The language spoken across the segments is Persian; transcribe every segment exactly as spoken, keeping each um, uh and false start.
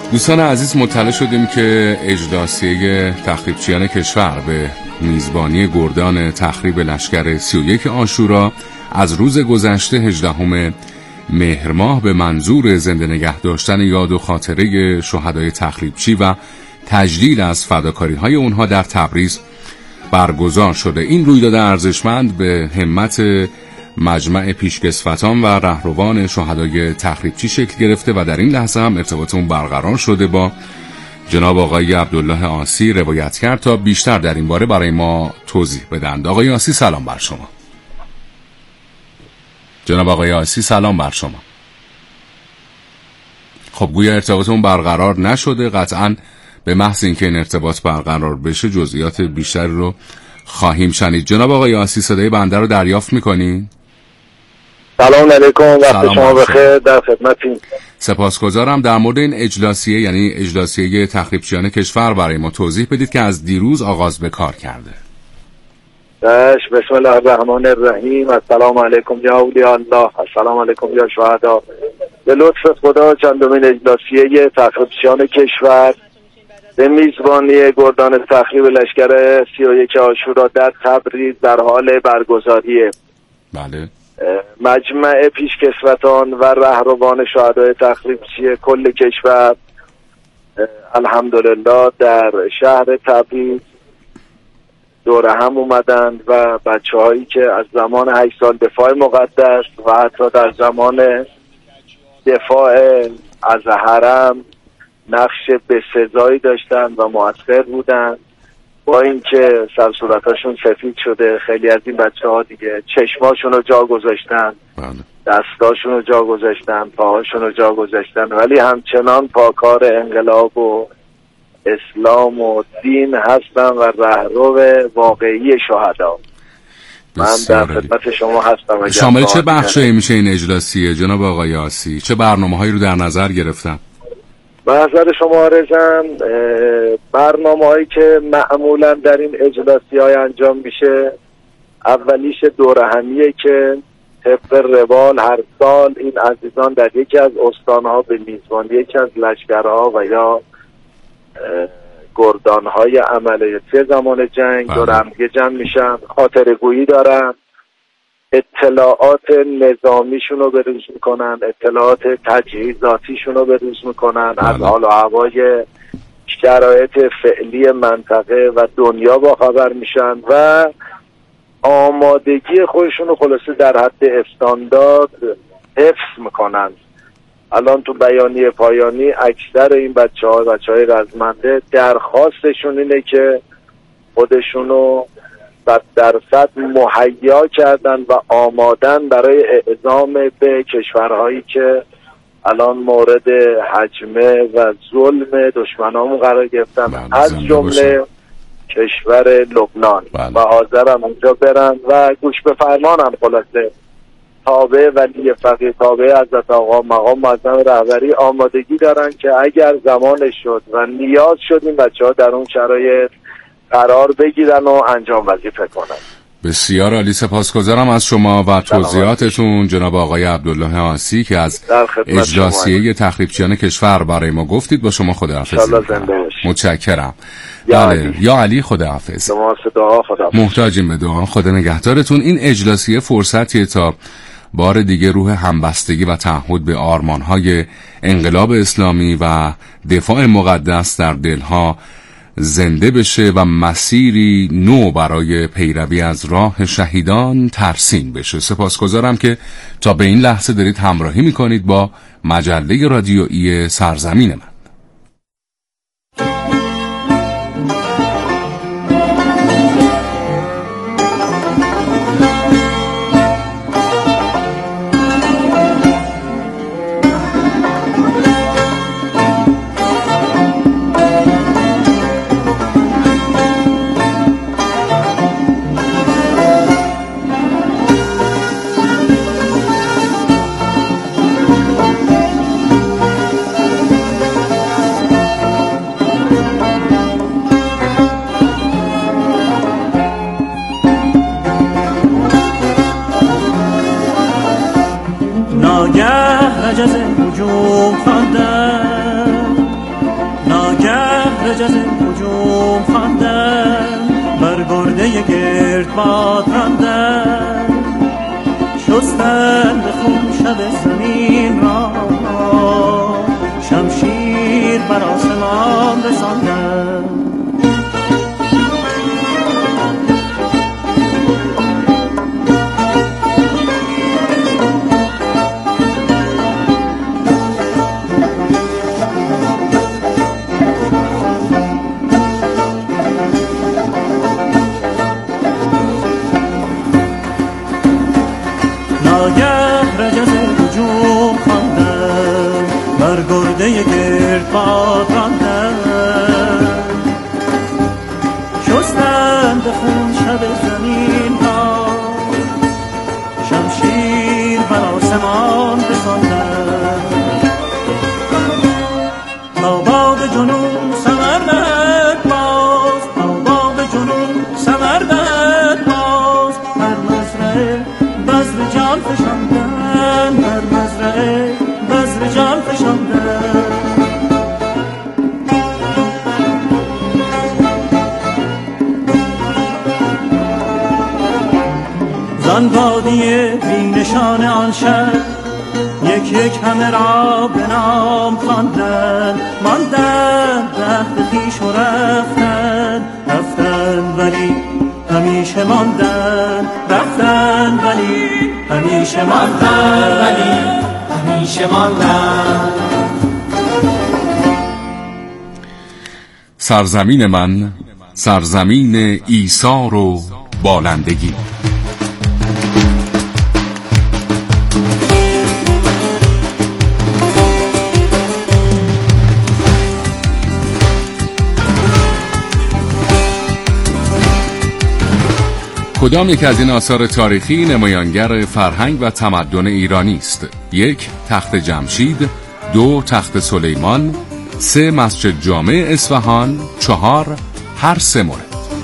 دوستان عزیز، مطلع شدیم که اجلاسیه تخریبچیان کشور به میزبانی گردان تخریب لشکر سی و یک عاشورا از روز گذشته هجدهم مهر ماه به منظور زنده نگه داشتن یاد و خاطره شهدای تخریبچی و تجلیل از فداکاری‌های اونها در تبریز برگزار شده. این رویداد ارزشمند به همت مجمع پیشکسوتان و رهروان شهدای تخریبچی شکل گرفته و در این لحظه هم ارتباطمون برقرار شده با جناب آقای عبدالله آسی روایتگر تا بیشتر در این باره برای ما توضیح بدند. آقای آسی سلام بر شما. جناب آقای آسی سلام بر شما. خب گویا ارتباطمون برقرار نشده، قطعاً به محض اینکه این ارتباط برقرار بشه جزئیات بیشتری رو خواهیم شنید. جناب آقای آسی صدای بنده رو دریافت می‌کنین؟ سلام علیکم، وقت شما بخیر، در خدمتیم. سپاسگزارم. در مورد این اجلاسیه یعنی اجلاسیه تخریبچیان کشور برای ما توضیح بدید که از دیروز آغاز به کار کرده. بسم الله الرحمن الرحیم. السلام علیکم یا اولیاء الله، السلام علیکم یا شهدا. به لطف خدا چندمین اجلاسیه تخریبچیان کشور به میزبانی گردان تخریب لشکر سی و یک عاشورا در تبریز در حال برگزاریه. بله. مجمع پیشکسوتان و رهروان شهدای تخریبچی کل کشور الحمدلله در شهر تبریز دور هم اومدند و بچه هایی که از زمان هشت سال دفاع مقدس و حتی در زمان دفاع از حرم نقش بسزایی داشتن و مؤثر بودن، با اینکه سر صورتاشون سفید شده، خیلی از این بچه ها دیگه چشماشون رو جا گذاشتن، دستاشون رو جا گذاشتن، پاهاشون رو جا گذاشتن، ولی همچنان پاکار انقلاب و اسلام و دین هستن و رهرو واقعی شهدا. من در خدمت شما هستم. شامل چه بخشی میشه این اجلاسیه جناب آقای آسی؟ چه برنامه‌هایی رو در نظر گرفتن؟ به نظر شما آرزم برنامه هایی که معمولا در این اجلاسی های انجام میشه، اولیش دوره همیه که طبق روال هر سال این عزیزان در یکی از استانها به میزبانی یکی از لشکرها و یا گردانهای عملیاتی زمان جنگ دوره همیه جمع میشن، خاطره گویی دارن، اطلاعات نظامیشون رو بروز میکنن، اطلاعات تجهیزاتیشون رو بروز میکنن، از حال و هوای شرایط فعلی منطقه و دنیا با خبر میشن و آمادگی خودشون رو خلاصه در حد استاندارد حفظ میکنن. الان تو بیانیه پایانی اکثر این بچه ها بچه های رزمنده درخواستشون اینه که خودشونو صد درصد مهیا کردن و آمادن برای اعزام به کشورهایی که الان مورد هجمه و ظلم دشمنامون قرار گرفتن، از جمله کشور لبنان و حاضرم اونجا برن و گوش به فرمانم. خلاصه تابع ولی فقیه تابع حضرت آقا مقام معظم رهبری آمادگی دارن که اگر زمانش شد و نیاز شد این بچه ها در اون شرایط قرار بگیرن و انجام وظیفه کنن. بسیار عالی، سپاسگزارم از شما و توضیحاتتون جناب آقای عبدالله آسی که از اجلاسیه تخریبچیان کشور برای ما گفتید. با شما خداحافظی می‌کنم. متشکرم. یا بله علی. یا علی خداحافظ. شما دعا خدا. محتاجیم به دعا. خدا نگهدارتون. این اجلاسیه فرصتیه تا بار دیگه روح همبستگی و تعهد به آرمان‌های انقلاب اسلامی و دفاع مقدس در دلها زنده بشه و مسیری نو برای پیروی از راه شهیدان ترسیم بشه. سپاسگزارم که تا به این لحظه دارید همراهی میکنید با مجله رادیویی سرزمین من. رجز وجود خواندم رجز هجوم خواندن، بر گرده گرد باد راندن، شستن به خون شب زمین را، شمشیر بر آسمان رساندن. گرده گرد باد راندن، شستن به خون شب زمین را، شمشیر بر آسمان رساندن. تا باد جنون ثمر دهد باز، تا باد جنون ثمر دهد باز، بر مزرعه بذر جان فشاندن، بر مزرعه بذر جان فشاندن. زان وادی بی نشان آن شب، یک یک همه را به نام خواندند، ماندند رهت خویش و رفتند، رفتند ولی همیشه ماندند، رفتند ولی همیشه ماندند، ولی همیشه ماندند. سرزمین من، سرزمین ایثار و بالندگی. کدام یک از این آثار تاریخی نمایانگر فرهنگ و تمدن ایرانی است؟ یک، تخت جمشید، دو، تخت سلیمان، سه، مسجد جامع اصفهان، چهار، هر سه مورد.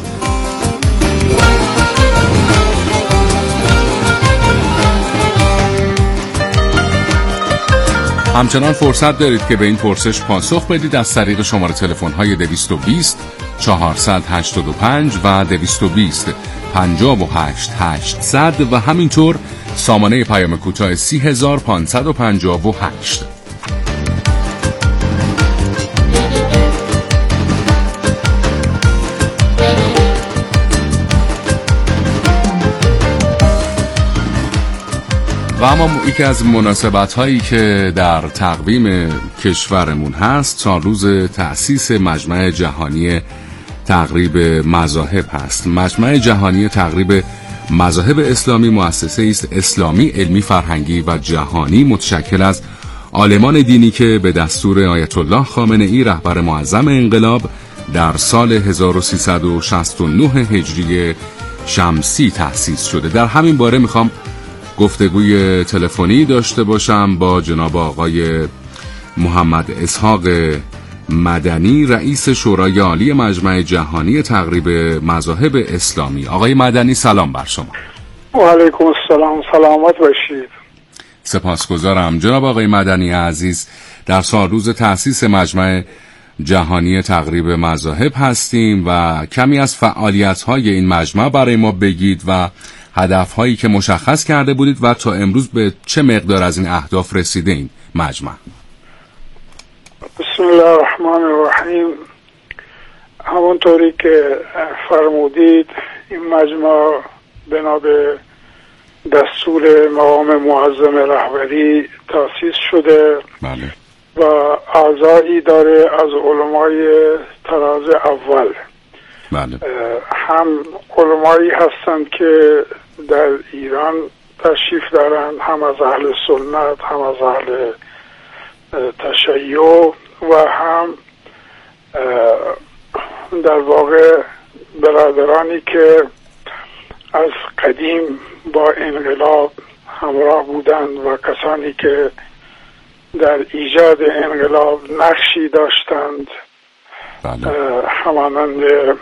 همچنان فرصت دارید که به این پرسش پاسخ بدید از طریق شماره تلفن های دویست و بیست چهارصد و هشتاد و پنج و دویست و بیست پنجاه و هشت هشتصد و همینطور سامانه پیام کوتاه سی هزار پانصد و پنجاه و هشت. و اما یکی از مناسبت هایی که در تقویم کشورمون هست تا روز تأسیس مجمع جهانی تقریب مذاهب هست. مجمع جهانی تقریب مذاهب اسلامی مؤسسه است اسلامی، علمی، فرهنگی و جهانی متشکل از عالمان دینی که به دستور آیت الله خامنه ای رهبر معظم انقلاب در سال هزار و سیصد و شصت و نه هجری شمسی تأسیس شده. در همین باره میخوام گفتگوی تلفنی داشته باشم با جناب آقای محمد اسحاق مدنی، رئیس شورای عالی مجمع جهانی تقریب مذاهب اسلامی. آقای مدنی سلام بر شما. و علیکم السلام، سلامت باشید. سپاسگزارم. جناب آقای مدنی عزیز، در سال روز تأسیس مجمع جهانی تقریب مذاهب هستیم و کمی از فعالیت‌های این مجمع برای ما بگید و هدف‌هایی که مشخص کرده بودید و تا امروز به چه مقدار از این اهداف رسیده این مجمع. بسم الله الرحمن الرحیم. همونطوری که فرمودید این مجمع بنا به دستور مقام معظم رهبری تأسیس شده. بله. و اعضایی داره از علمای طراز اول. بله. هم علمایی هستند که در ایران تشریف دارند، هم از اهل سنت، هم از اهل تشیع و هم در واقع برادرانی که از قدیم با انقلاب همراه بودند و کسانی که در ایجاد انقلاب نقشی داشتند. بله. همانند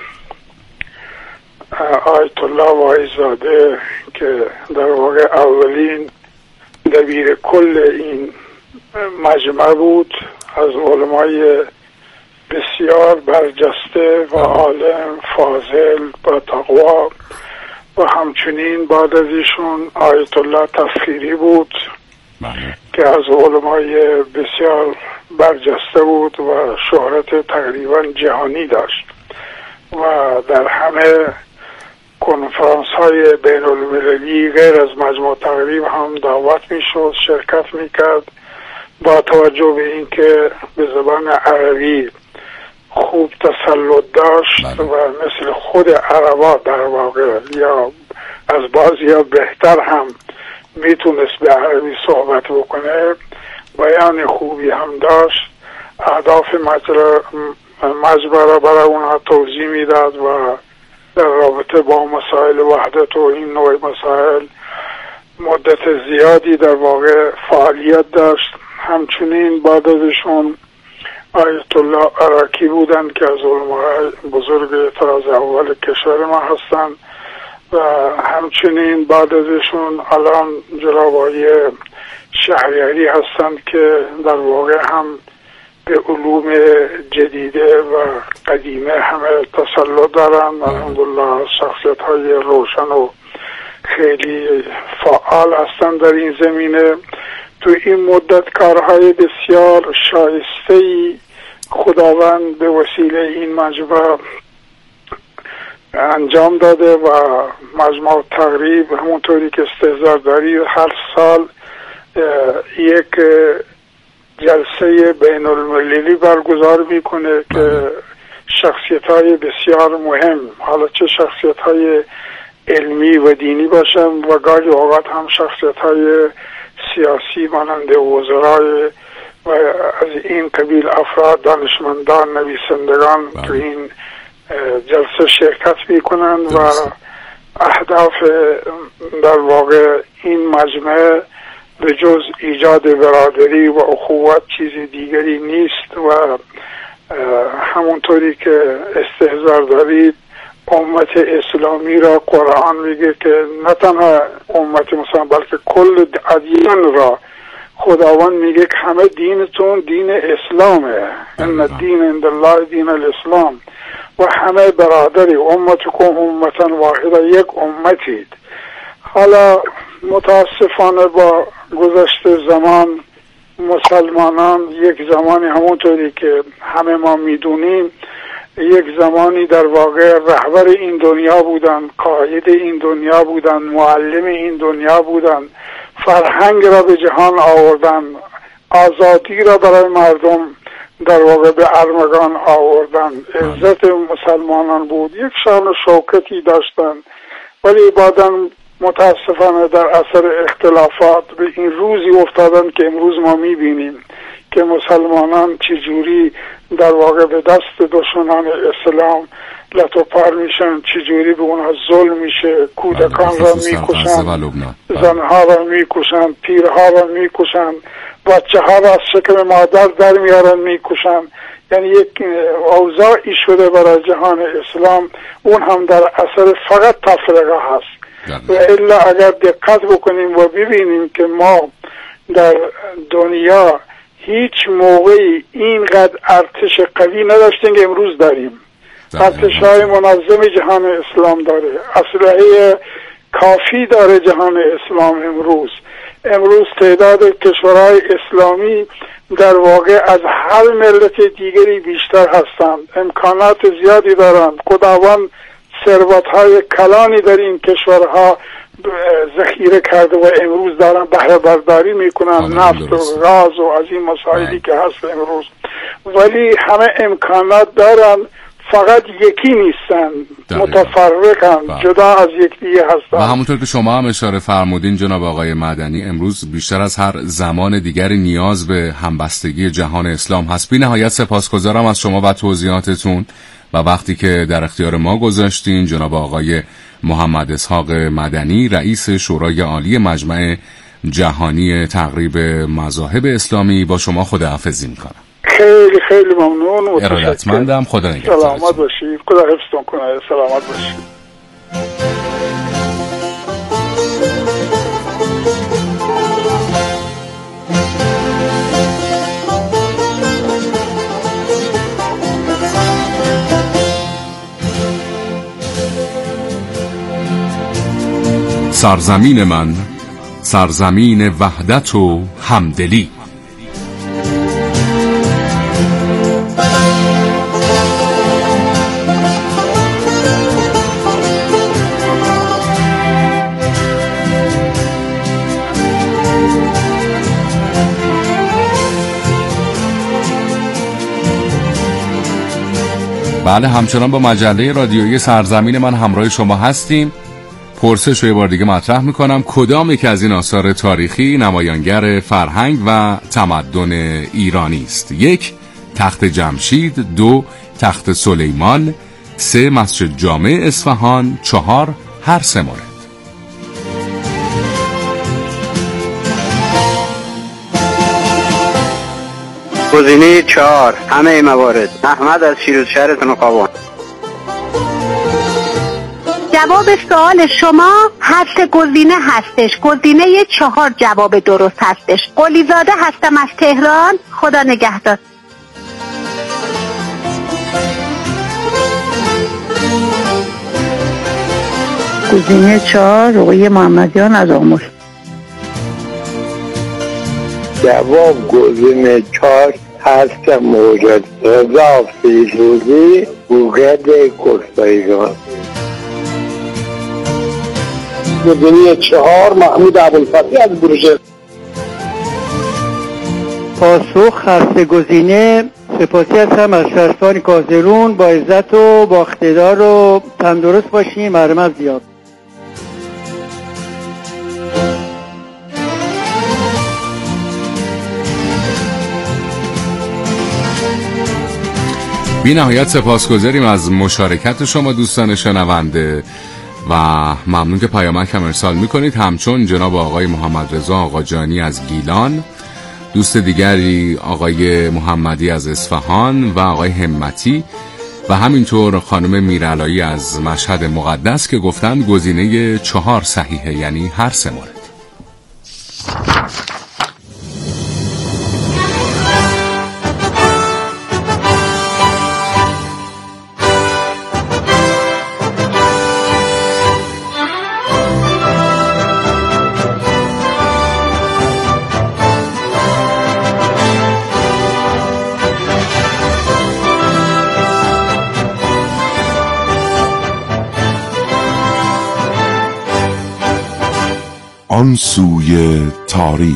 آیت الله وایزاده که در واقع اولین دبیر کل این مجمع بود، از علمای بسیار برجسته و عالم فاضل با تقوا و همچنین بعد از ایشون آیت الله تسخیری بود بله. که از علمای بسیار برجسته بود و شهرت تقریبا جهانی داشت و در همه کنفرانس های بین المللی غیر از مجموع تقریب هم دعوت می شد، شرکت می کرد. با توجه به اینکه به زبان عربی خوب تسلط داشت بله. و مثل خود عربا در واقع یا از بعضی ها بهتر هم میتونست به عربی صحبت بکنه، بیان خوبی هم داشت، اهداف مجمع را برای اونها توضیح میداد و در رابطه با مسائل وحدت و این نوع مسائل مدت زیادی در واقع فعالیت داشت. همچنین بعد ازشون آیت الله عراقی بودن که از علمای بزرگ طراز اول کشور ما هستن و همچنین بعد ازشون الان جناب آقای شهریاری هستند که در واقع هم به علوم جدیده و قدیمه همه تسلط دارن. الحمدلله شخصیت های روشن و خیلی فعال هستند در این زمینه. تو این مدت کارهای بسیار شایسته‌ای خداوند به وسیله این مجمع انجام داده و مجمع تقریب همونطوری که استحضار داری هر سال یک جلسه بین المللی برگزار میکنه که شخصیت های بسیار مهم، حالا چه شخصیت های علمی و دینی باشن و گاهی اوقات هم شخصیت های سیاسی مانند وزرای و از این قبیل افراد، دانشمندان، نویسندگان تو این جلسه شرکت میکنن و اهداف در واقع این مجمع به جز ایجاد برادری و اخوت چیز دیگری نیست و همونطوری که استحضار دارید امت اسلامی را قرآن میگه که نه تنها امت مسلمان بلکه کل ادیان را خداوند میگه که همه دینتون دین اسلامه، ان الدین عند الله دین الاسلام و همه برادری، امتکم امتا واحده، یک امتید. حالا متاسفانه با گذشت زمان مسلمانان یک زمانی همونطوری که همه ما میدونیم یک زمانی در واقع رهبر این دنیا بودن، قائد این دنیا بودن، معلم این دنیا بودن، فرهنگ را به جهان آوردن، آزادی را برای مردم در واقع به ارمغان آوردن، عزت مسلمانان بود، یک شان و شوکتی داشتن. ولی بعداً متاسفانه در اثر اختلافات به این روزی افتادن که امروز ما میبینیم که مسلمانان چجوری در واقع به دست دشمنان اسلام لطوپار میشن، چجوری به اونها ظلم میشه، کودکان را میکشن، زنها را میکشن، پیرها را میکشن، بچه ها را از شکم مادر در میارن میکشن. یعنی یک اوضاعی شده برای جهان اسلام، اون هم در اثر فقط تفرقه هست. و الا اگر دقت بکنیم و ببینیم که ما در دنیا هیچ موقعی اینقدر ارتش قوی نداشتیم که امروز داریم. ارتش های منظم جهان اسلام داره، اسلحه کافی داره جهان اسلام. امروز امروز تعداد کشورهای اسلامی در واقع از هر ملت دیگری بیشتر هستند، امکانات زیادی دارند. خداوند ثروت‌های کلانی در این کشورها ذخیره کرده و امروز دارن بهره برداری میکنن، نفت و غاز و از این مسائلی که هست امروز. ولی همه امکانات دارن، فقط یکی نیستن، متفرقن، جدا از یکدیگه هستن. و همونطور که شما هم اشاره فرمودین جناب آقای مدنی، امروز بیشتر از هر زمان دیگری نیاز به همبستگی جهان اسلام هست. بی نهایت سپاسگزارم از شما و توضیحاتتون و وقتی که در اختیار ما گذاشتین. جناب آقای محمد اسحاق مدنی، رئیس شورای عالی مجمع جهانی تقریب مذاهب اسلامی، با شما خداحافظی میکنم. خیلی خیلی ممنون و ارادتمندم. خدا نگهدارتون. سلامت باشید. خدا حفظتون کنه. سلامت باشید. سرزمین من، سرزمین وحدت و همدلی. بله، همچنان با مجله رادیویی سرزمین من همراه شما هستیم. پرسش رو یه بار دیگه مطرح میکنم: کدام یک از این آثار تاریخی نمایانگر فرهنگ و تمدن ایرانی است؟ یک، تخت جمشید. دو، تخت سلیمان. سه، مسجد جامع اصفهان. چهار، هر سه مورد. گزینه چهار، همه موارد. احمد از شیرازشهر تنقابان. جواب سوال شما هر سه گزینه هستش. گزینه چهار جواب درست هستش. قلیزاده هستم از تهران. خدا نگهدار. گزینه چهار رقیه محمدیان از آمل. جواب گزینه چهار هست موجود. رضا فیروزی، گوگرد کشتایگان. گزینه چهار محمود ابوالفتحی از بروژه. پاسخ هر سه گزینه. سپاسی هستم از شهرستان کازرون. با عزت و با اقتدار و تندرست باشیم. مرمت زیاد. بی نهایت سپاسگزاریم از مشارکت شما دوستان شنونده و ممنون که پیامک هم ارسال میکنید. همچون جناب آقای محمد رضا آقاجانی از گیلان، دوست دیگری آقای محمدی از اصفهان و آقای همتی و همینطور خانم میرعلایی از مشهد مقدس که گفتند گزینه چهار صحیحه، یعنی هر سه مورد. آن سوی تاریخ.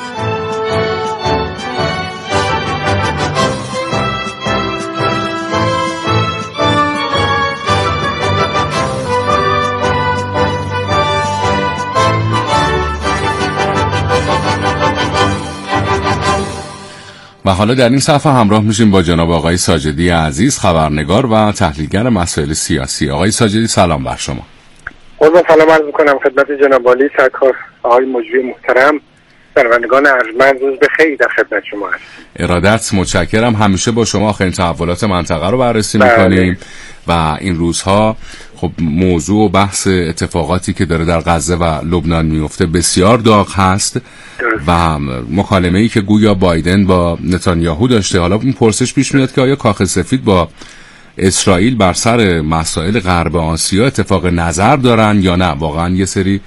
و حالا در این صفحه همراه میشیم با جناب آقای ساجدی عزیز، خبرنگار و تحلیلگر مسائل سیاسی. آقای ساجدی سلام بر شما. قربان سلام عرض میکنم خدمت جناب عالی سرکار آقای مجری محترم. شنوندگان ارجمند، روز بخیر در خدمت شما هستم. ارادت، متشکرم. همیشه با شما آخرین تحولات منطقه رو بررسی بله. میکنیم و این روزها خب موضوع و بحث اتفاقاتی که داره در غزه و لبنان میفته بسیار داغ هست درست. و مکالمه‌ای که گویا بایدن با نتانیاهو داشته. حالا این پرسش پیش میاد که آیا کاخ سفید با اسرائیل بر سر مسائل غرب آسیا اتفاق نظر دارن یا نه؟ واقعا یه سری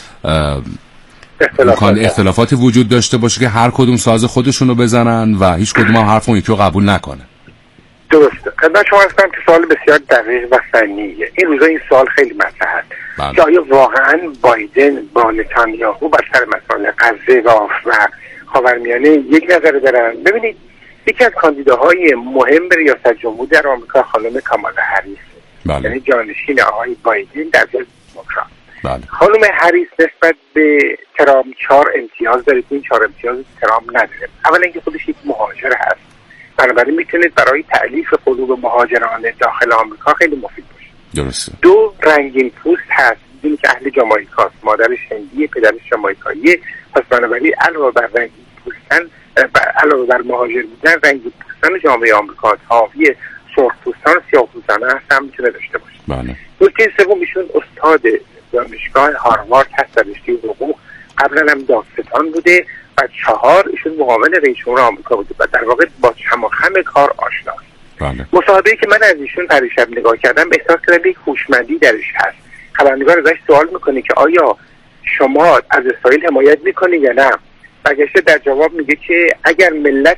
امکان اختلافاتی وجود داشته باشه که هر کدوم ساز خودشونو بزنن و هیچ کدوم هم حرف اون یکی رو قبول نکنه. درسته. خدمت شما هستم که سوال بسیار دقیق و فنیه. این روزا این سوال خیلی مطرح است که آیا واقعا بایدن با نتانیاهو بر سر مسائل غزه و خاورمیانه یک نظر دارن؟ ببینید، یکی از کاندیداهای مهم به ریاست جمهوری در آمریکا خانم کامالا هریس، بله. یعنی جانشین آقای بایدن در حزب دموکرات. بله. خانم هریس نسبت به ترامپ چهار امتیاز داره که این چهار امتیاز ترامپ نداره. اولا اینکه خودش یک مهاجر هست، بنابراین میتونید برای تألیف قلوب مهاجران داخل آمریکا خیلی مفید باشه. درسته. دو، رنگین پوست هست، میدونی که اهل جامائیکاست، مادرش هندیه، پدرش جامائیکاییه، پس بنابراین علاوه بر رنگین پوستن، علاوه بر مهاجر بودن، رنگین پوستن جامعه آمریکا حاوی سرخپوستان و سیاه‌پوستان هست هم میتونه داشته باشه. بله. نکته سوم، ایشون استاد دانشگاه هاروارد هست در رشته حقوق، قبلا هم دادستان بوده. و چهار، ایشون معاون رئیس جمهور آمریکا بوده و در واقع با چم و خم کار آشناست. بله. مصاحبه‌ای که من از ایشون پریشب نگاه کردم احساس کردم یک هوشمندی درش هست. خبرنگار ازش سوال میکنه که آیا شما از اسرائیل حمایت میکنی یا نه؟ برگشته در جواب میگه که اگر ملت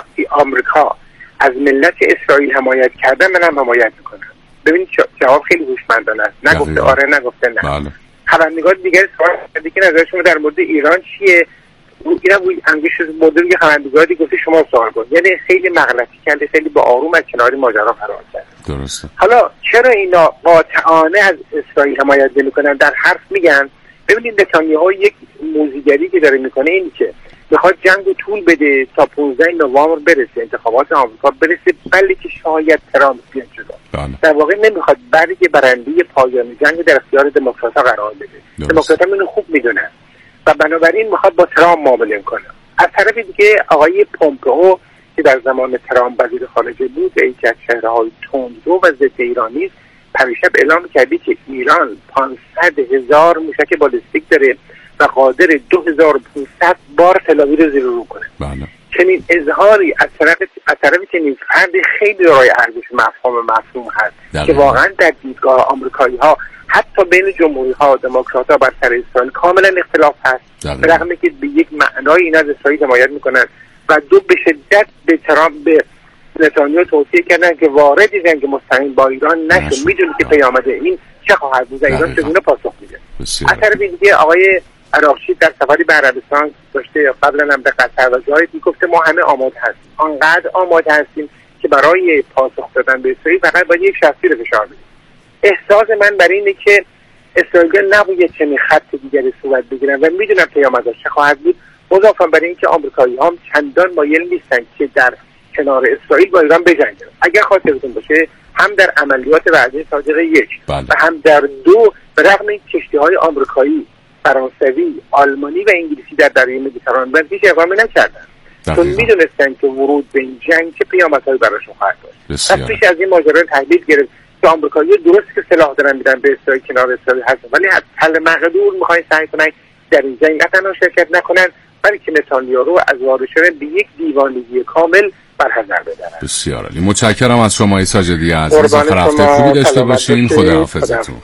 آمریکا از ملت اسرائیل حمایت کرده منم حمایت میکنم. ببینید جواب خیلی هوشمندانه است، نگفته آره نگفته نه. بله. خبرنگار دیگه سوال کرده که نظر شما در مورد ایران چیه؟ اینا بود انگیش مدل که خبرنگاری گفته شما سوال کن، یعنی خیلی مغلطی کرده، خیلی با آروم از کنار ماجرا فرار کرد. درسته. حالا چرا اینا قاطعانه از اسرائیل حمایت نمیکنن؟ در حرف میگن ببینید نتانیاهو یک موزیگری که داره میکنه اینی که میخواد جنگو طول بده تا پانزده نوامبر برسه، انتخابات آمریکا برسه، بلکه که شاید ترامپ بیاد جلو. در واقع نمیخواد برگ برنده پایان جنگ در اختیار دموکرات‌ها قرار بده. دموکرات‌ها اینو خوب میدونن و بنابراین میخواد با ترامپ معامله کنه. از طرف دیگه آقای پومپئو که در زمان ترامپ وزیر خارجه بود، یکی از چهره‌های تندرو و ضد ایرانی، پریشب اعلام کردی که ایران پانصد هزار موشک بالستیک داره و قادر دو هزار و پانصد بار تل‌آویو رو زیر رو کنه. بله. چنین اظهاری از طرف از طرفی که نیز فرد خیلی رای ارزش مفهوم و مفهوم هست دلوقتي. که واقعا در دیدگاه آمریکایی‌ها حتی بین جمهوری‌ها و دموکرات‌ها بر سر اسرائیل کاملا اختلاف هست، به رغم که به یک معنای این از اسرائیل حمایت میکنن و دو به شدت به ترامپ به نتانیاهو توصیه کردن که وارد جنگ مستقیم با ایران نشه، میدونی که پیامد این چه خواهد بود، ایران چگونه پاسخ میده. از طرف دیگه آقای عراقچی در سفری به عربستان داشته، قبلا هم به قطر و جایی گفته ما همه آماده هستیم، آنقدر آماده هستیم که برای پاسخ دادن به اسرائیل فقط باید یک شخصی رو فشار بدیم. احساس من برای اینه که اسرائیل نباید چنین خط دیگری صورت بگیرن و میدونم پیامدش چه خواهد بود، مضافاً برای اینکه آمریکایی‌ها هم چندان مایل نیستن که در کنار اسرائیل با ایران بجنگن. اگر خاطرتون باشه هم در عملیات وعده صادق یک بله. و هم در دو به رغم این کشتی‌های آمریکایی، فرانسوی، آلمانی و انگلیسی در دریای مدیترانه بر هیچ اقدامی نکردن، چون میدونستن که ورود به این جنگ چه پیامدهایی براشون خواهد داشت. پس پیش از این ماجرا تحلیل گرفت که آمریکایی‌ها درست که سلاح دارن میدن به اسرائیل، کنار اسرائیل هستن، ولی حل مقدور می‌خواین سعی کنن در این جنگ تنها شرکت نکنن، بلکه نتانیاهو از وارد شدن به یک دیوانگی کامل برحذر بدن. بسیار عالی، متشکرم از شما ساجدی عزیز. هفته خوبی داشته باشین. خداحافظتون.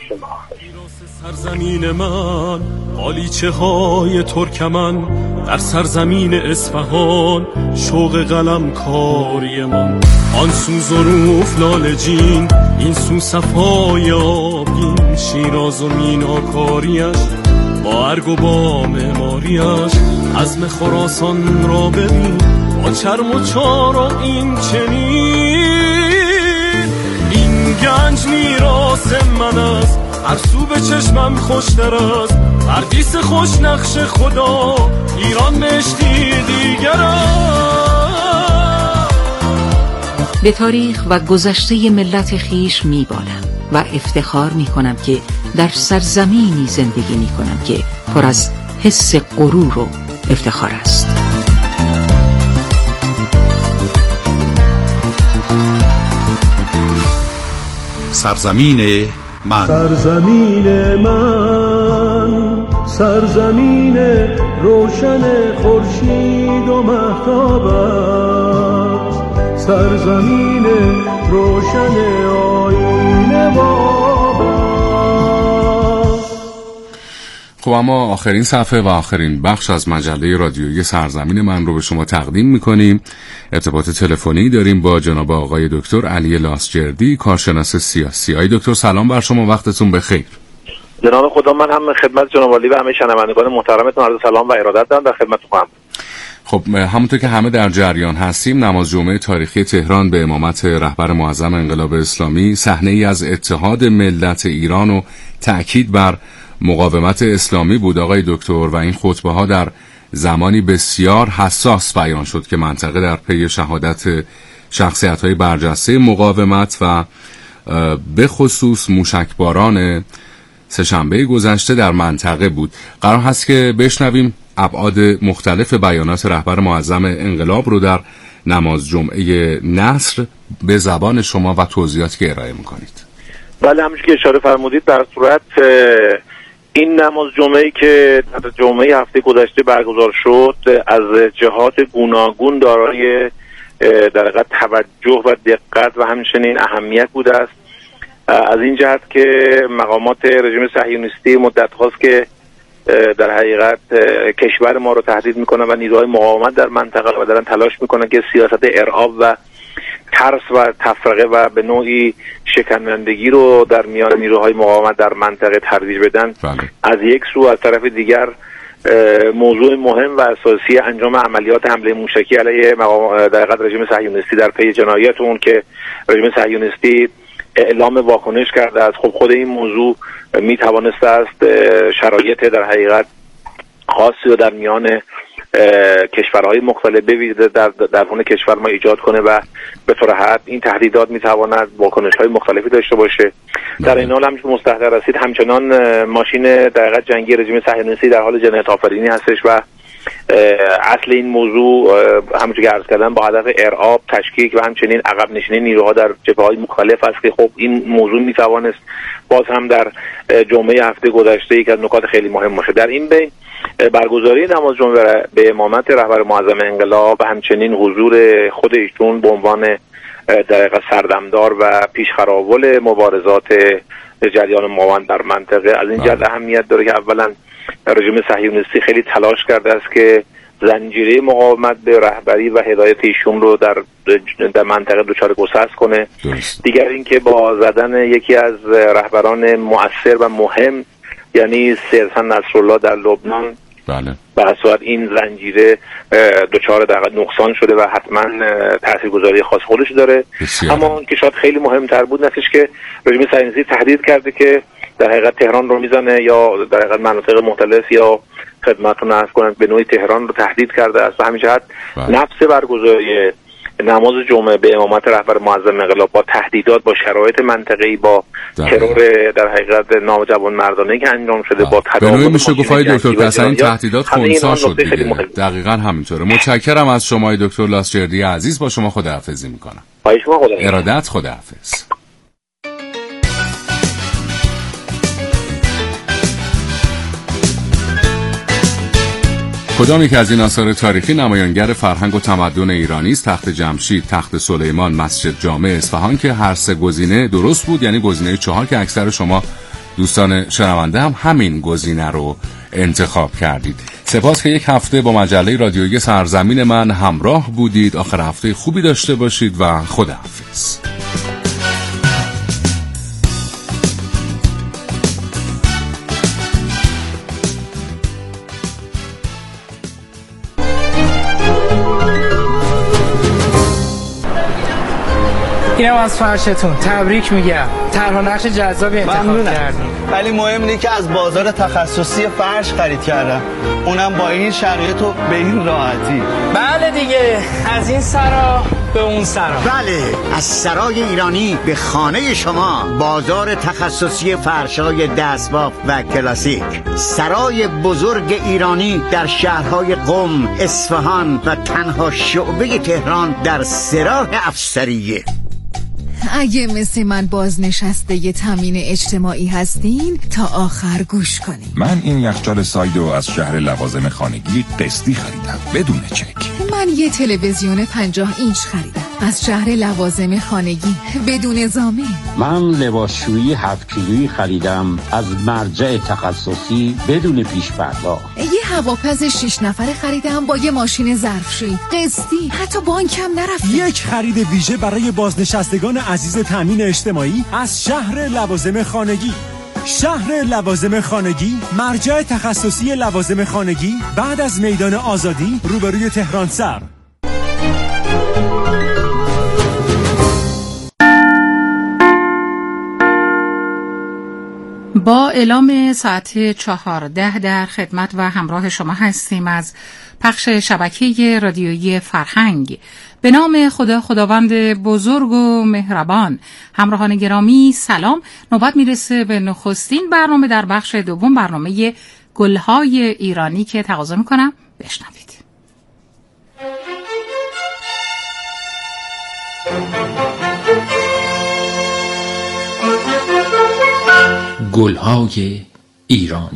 سرزمین من قالیچه های ترکمن، در سرزمین اصفهان شوق قلم کاری من، آن سو ظروف لالجین، این سو صفای آبین، شیراز و میناکاریش با ارگ و با معماریش، عزم خراسان را ببین با چرم و چارا این چنین، این گنج میراث من است، هر سو به چشمم خوشتر است، پردیس خوش نقش خدا، ایران مشتی دیگر است. به تاریخ و گذشته ملت خیش میبالم و افتخار میکنم که در سرزمینی زندگی میکنم که پر از حس غرور و افتخار است. سرزمین من، سرزمین من، سرزمین روشن خورشید و مهتاب است، سرزمین روشن آیین باب است. خب اما آخرین صفحه و آخرین بخش از مجله رادیویی سرزمین من رو به شما تقدیم میکنیم. ارتباط تلفنی داریم با جناب آقای دکتر علی لاسجردی، کارشناس سیاسی. آقای دکتر سلام بر شما، وقتتون بخیر. جناب خدا، من هم خدمت جناب عالی و همه شنوندگان محترمتون عرض سلام و ارادت دارم، در خدمتتون. خب همونطور که همه در جریان هستیم، نماز جمعه تاریخی تهران به امامت رهبر معظم انقلاب اسلامی صحنه ای از اتحاد ملت ایران و تأکید بر مقاومت اسلامی بود آقای دکتر، و این خطبه ها در زمانی بسیار حساس بیان شد که منطقه در پی شهادت شخصیت های برجسته مقاومت و به خصوص موشکباران سه‌شنبه گذشته در منطقه بود. قرار هست که بشنویم ابعاد مختلف بیانات رهبر معظم انقلاب رو در نماز جمعه نصر به زبان شما و توضیحاتی که ارائه میکنید. بله، همونش که اشاره فرمودید، در صورت این نماز جمعه‌ای که در جمعه هفته گذشته برگزار شد از جهات گوناگون دارای در حقیقت توجه و دقت و همچنین اهمیت بوده است. از این جهت که مقامات رژیم صهیونیستی مدت هاست که در حقیقت کشور ما رو تهدید میکنن و نیروهای مقاومت در منطقه و دارن تلاش میکنن که سیاست ارعاب و ترس و تفرقه و به نوعی شکنندگی رو در میان نیروهای مقاومت در منطقه ترویج بدن. بله. از یک سو، از طرف دیگر موضوع مهم و اساسی انجام عملیات حمله موشکی علیه در حقیقت رژیم صهیونیستی در پی جنایت اون که رژیم صهیونیستی اعلام واکنش کرده است. خب خود این موضوع می توانسته است شرایط در حقیقت خاصی رو در میان کشورهای مختلف بویژه در درون کشور ما ایجاد کنه و به صورت این تهدیدات میتواند واکنش‌های مختلفی داشته باشه. در این حال هم مستحضر رسید همچنان ماشین در حقیقت جنگی رژیم صهیونیستی در حال جنایت آفرینی هستش و اصل این موضوع همونجوری که عرض کردم با هدف ارعاب، تشکیک و همچنین عقب نشینی نیروها در جبهه‌های مختلف است که خب این موضوع میتوانست باز هم در جمعه هفته گذشته یک از نکات خیلی مهم باشه. در این بین برگزاری نماز جمعه به امامت رهبر معظم انقلاب و همچنین حضور خود ایشون به عنوان در حقیقت سردمدار و پیشخراول مبارزات جریان مقاومت در منطقه از این جهت اهمیت داره که اولا رژیم صهیونیستی خیلی تلاش کرده است که زنجیره مقاومت به رهبری و هدایت ایشون رو در در منطقه دچار گسست کنه. درست. دیگر اینکه با زدن یکی از رهبران مؤثر و مهم یعنی سید نصرالله در لبنان، بله، به صورت این زنجیره دچار در نقصان شده و حتما تاثیرگذاری خاص خودش داره. بسیار. اما اون که شاید خیلی مهمتر بود نتیش که رژیم صهیونیستی تهدید کرده که در حقیقت تهران رو میزنه یا در حقیقت مناطق مختلف یا خدمتتون عرض کنم به نوعی تهران رو تهدید کرده است و همین جهت نفس برگزاری نماز جمعه به امامت رهبر معظم انقلاب با تهدیدات، با شرایط منطقه‌ای، با ترور در حقیقت ناجوانمردانه‌ای که انجام شده با به نوعی میشه گفت های دکتر پس این تهدیدات خنثی شد دیگه. دقیقاً همینطوره. متشکرم از شما دکتر لاجوردی عزیز. با شما خداحافظی میکنم. با شما خداحافظ. ارادت. خداحافظ. کدام یک از این آثار تاریخی نمایانگر فرهنگ و تمدن ایرانی است؟ تخت جمشید، تخت سلیمان، مسجد جامع اصفهان که هر سه گزینه درست بود، یعنی گزینه چهار که اکثر شما دوستان شنونده هم همین گزینه رو انتخاب کردید. سپاس که یک هفته با مجله رادیویی سرزمین من همراه بودید. آخر هفته خوبی داشته باشید و خداحافظ. اینم از فرشتون. تبریک میگم. طرح نقش جذابی انتخاب کردیم. ولی مهم اینه که از بازار تخصصی فرش خرید کردم. اونم با این شرایط و به این راحتی. بله دیگه، از این سرا به اون سرا. بله، از سرای ایرانی به خانه شما. بازار تخصصی فرش‌های دستباف و کلاسیک. سرای بزرگ ایرانی در شهرهای قم، اصفهان و تنها شعبه تهران در سراح افسریه. اگه مثل من بازنشسته ی تامین اجتماعی هستین تا آخر گوش کنین. من این یخچال سایدو از شهر لوازم خانگی قسطی خریدم بدون چک. من یه تلویزیون پنجاه اینچ خریدم از شهر لوازم خانگی بدون ضامن. من لباسشویی هفت کیلویی خریدم از مرجع تخصصی بدون پیش پرداخت. یه هواپز شش نفره خریدم با یه ماشین ظرفشویی قسطی، حتی بانکم نرفتم. یک خرید ویژه برای بازنشستگان عزیز تامین اجتماعی از شهر لوازم خانگی. شهر لوازم خانگی، مرجع تخصصی لوازم خانگی بعد از میدان آزادی روبروی تهران سر. با اعلام ساعت چهارده در خدمت و همراه شما هستیم از پخش شبکه رادیویی فرهنگ. به نام خدا خداوند بزرگ و مهربان. همراهان گرامی سلام. نوبت میرسه به نخستین برنامه در بخش دوم، برنامه گلهای ایرانی که تقاضا میکنم بشنوید. گلهای ایرانی.